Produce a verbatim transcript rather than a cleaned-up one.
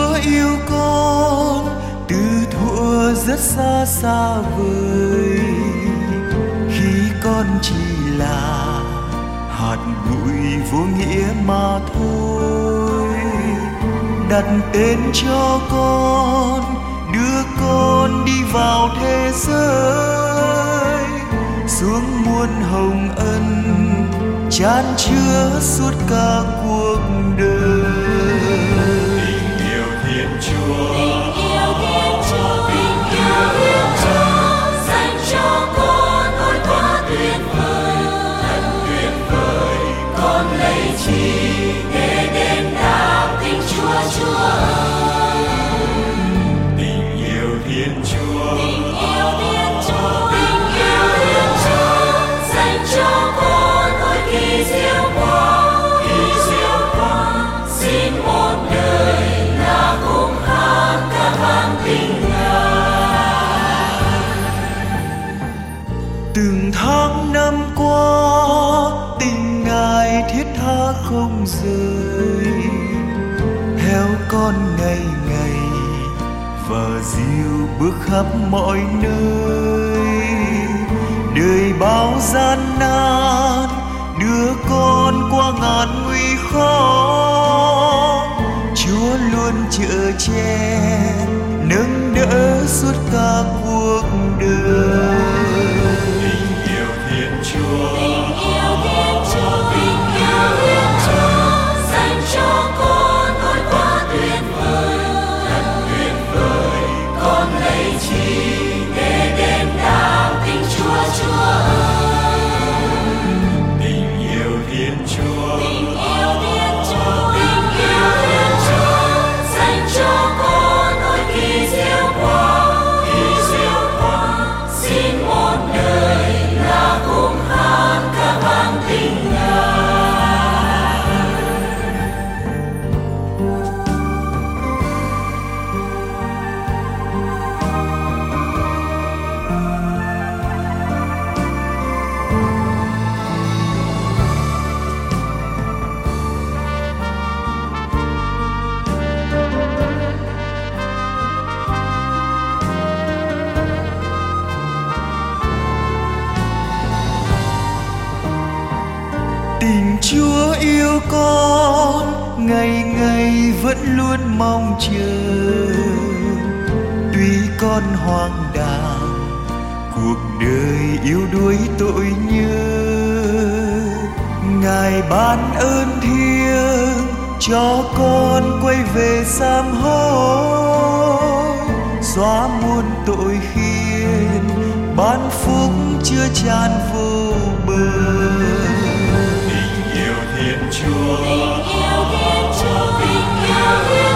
Chúa yêu con từ thuở rất xa xa vời, khi con chỉ là hạt bụi vô nghĩa mà thôi. Đặt tên cho con, đưa con đi vào thế giới, xuống muôn hồng ân chan chứa suốt cả cuộc đời. Tình yêu Thiên Chúa, Tình yêu Thiên Chúa, tình yêu Thiên Chúa dành cho con ôi quá tuyệt vời, thật tuyệt vời. con lấy chi để đền đáp tình Chúa Chúa ơi. Tình yêu Thiên Chúa, Tình yêu Thiên Chúa, tình yêu Thiên Chúa dành cho con ôi kỳ diệu quá, kỳ diệu quá. xin một đời là cùng hát ca vang tình Ngài. Từng tháng năm qua tình Ngài thiết tha không rời, theo con ngày ngày và dìu bước khắp mọi nơi. Đời bao gian nan đưa con qua ngàn nguy khó, Chúa luôn chở che nâng đỡ suốt cả cuộc đời. Tình yêu Thiên Chúa, Tình yêu Thiên Chúa, tình yêu Thiên Chúa dành cho con ôi quá tuyệt vời, thật tuyệt vời. con lấy chi để đền đáp tình Chúa Chúa ơi. Tình yêu Thiên Chúa, Tình yêu Thiên Chúa, tình yêu Thiên Chúa dành cho con ôi kỳ diệu quá, kỳ diệu quá. xin một đời là cùng hát ca vang tình Ngài. Tình Chúa yêu con ngày ngày vẫn luôn mong chờ, tuy con hoang đàng cuộc đời yếu đuối tội nhơ. Ngài ban ơn thiêng cho con quay về sám hối, xóa muôn tội khiên ban phúc chứa chan vô bờ. Tình yêu Thiên Chúa, Tình yêu Thiên Chúa, tình yêu Thiên